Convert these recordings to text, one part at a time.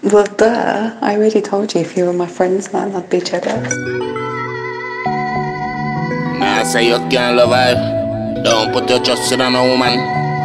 Well, duh. I already told you if you were my friends, man, I'd be jealous. Nah, say you can't love her. Don't put your trust in a woman.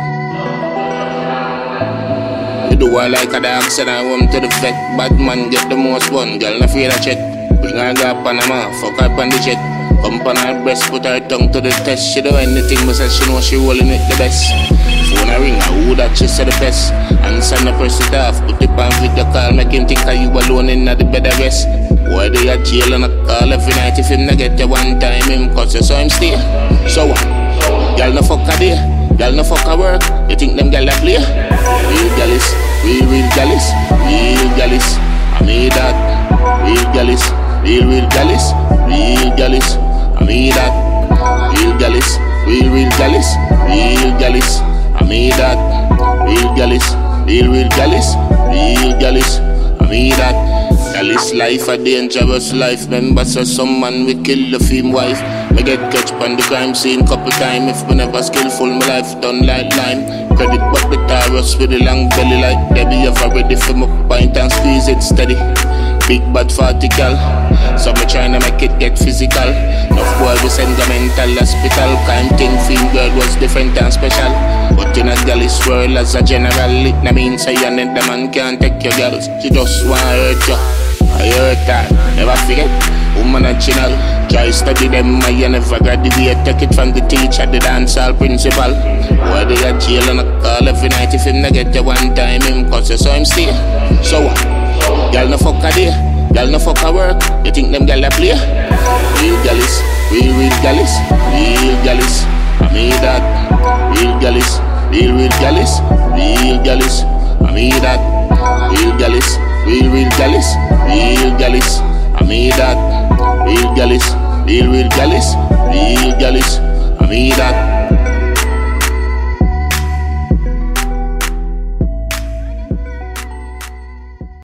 You do her like a dog, send her home to the vet. Bad man get the most fun, girl, not afraid of check. Bring her girl Panama, fuck her on the jet. Pump on her breast, put her tongue to the test. She do anything, but says she know she rolling it the best. Phone a ring, who that she said the best. Answer no press it off, put it on video call. Make him think you alone in the bed of rest. Why they at jail and I call every night. If him not get you one time, him cause you saw him stay. So what? Girl no fuck a day, girl no fuck a work. You think them girl a play? Real gallus, real gallus, real gallus. I made that. Real gallus, real gallus, real gallus. I made that. Real gallus, real gallus, real gallus. I made that. Real gallus, real gallus, real gallus. I made that. Gallus life a dangerous life. Remember so some man we kill the film wife. Me get catch on the crime scene couple time. If me never skillful, my life done like lime. Credit but the Taurus with the long belly like Debbie. Ever ready for my pint and squeeze it steady. Big bad vertical, so me tryna make it get physical. Enough boy we send the mental hospital. Kind thing feel girl was different and special. But in a gallus world as a general, it na mean say you need the man can't take your girls. She just wanna hurt you, I hurt her. Never forget, woman original. Try study them, I never graduate. Take it from the teacher, the dancehall principal. Why they at jail and I call every night. If him not get you one time, him cause you saw him stay. So what? Girl no fuck a day, girl no fuck a work. You think them girl a play? Real gallus, real gallus, real gallus. I made that. Real gallus, real gallus, real gallus. I made that. Real gallus, real gallus, real gallus. I made that. Real gallus, real gallus, real gallus. I made that.